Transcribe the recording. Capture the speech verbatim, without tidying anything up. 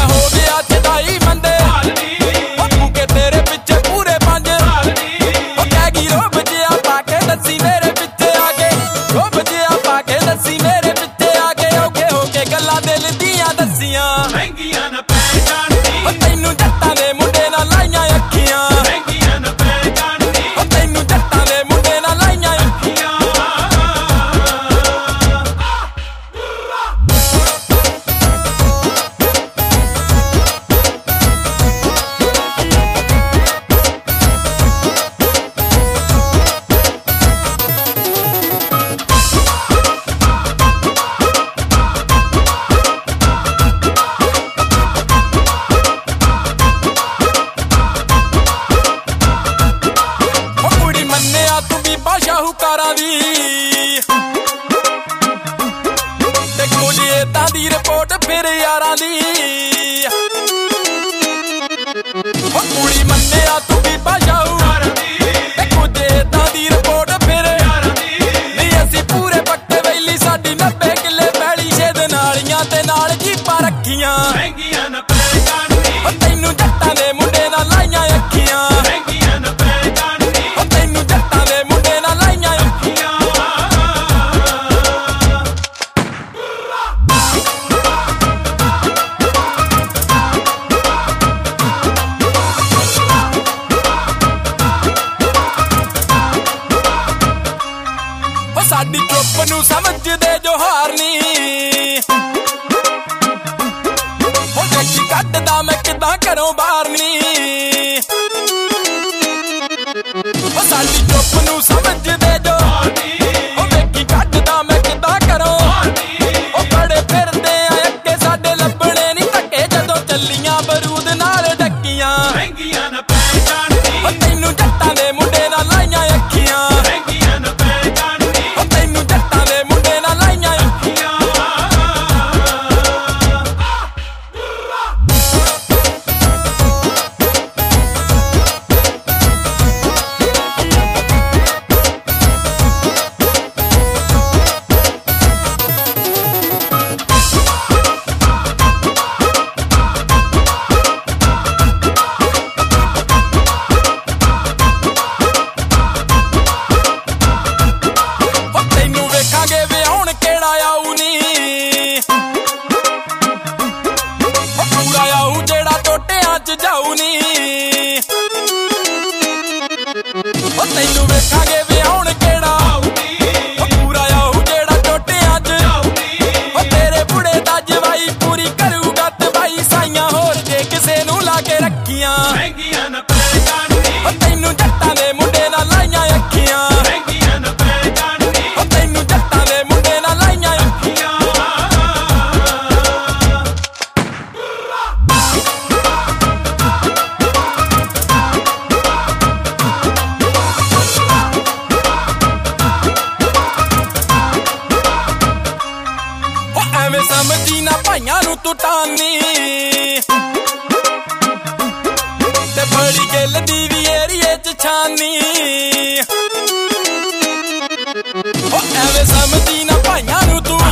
मैं हो गया छदाई मंदे के तेरे पिछे पूरे पंज कैगी रो बजिया पाके दसी मेरे पिछे आके रो बजिया पाके दसी मेरे पिछे आके ओके होके गल्लां दिल दियां दसियां महंगियां ना पहचान दी तैनू जट्टां दे मुंडे नाल लाइयां अखियां महंगियां ना पहचान दी तैनू जट्टां दे मुंडे नाल लाइयां अखियां शाहूकारां दी ते कुछ इदां दी रिपोर्ट फिर यारां दी कुड़ी मन्नेआ तू भी शाहूकारां दी ते कुछ इदां दी रिपोर्ट फिर यारां दी नहीं असीं पूरे पक्के वैली साडी नब्बे किले पैली छेद नालियां ते नाल जीपां रखियां महंगियां ना पहचान दी तैनू जट्टां दे मुंडे नाल लाइयां अखियां महंगियां ना पहचान दी तैनू जट्टां दे मुंडे नाल लाइयां अखियां साडी चुप नू समझदे जो हार नी हो देखी कड्डदा मैं किदां घरों बाहर नी हो साडी चुप नू समझदे जो हार नी हो देखी कड्डदा मैं किदां घरों बाहर नी हो बड़े फिरदे आ अग्गे साडे लभणे नी धक्के जदों चलियां बरूद नाल डक्कियां महंगियां ना पहचान दी हो तैनू जट्टां दे मुंडे नाल लाइयां अखियां महंगियां ना पहचान दी हो तैनू जट्टां दे मुंडे नाल लाइयां अखियां जाऊ नी तैनू वेखांगे विआउण केड़ा पूरा आऊ जेड़ा टोटियां च तेरे बुढ़े दा जवाई पूरी करूगा तबाई साइयां होर जे किसे नू ला के रखियां महंगियां ना पहचान दी तैनू जट्टां दे मुंडे नाल लाइयां अखियां महंगियां ना पहचान दी तैनू जट्टां दे मुंडे नाल लाइयां अखियां समझी ना भाइयां नू तू टानी ते बड़ी गिल दी भी एरिए च छानी ओ एवें समझी ना भाइयां नू तू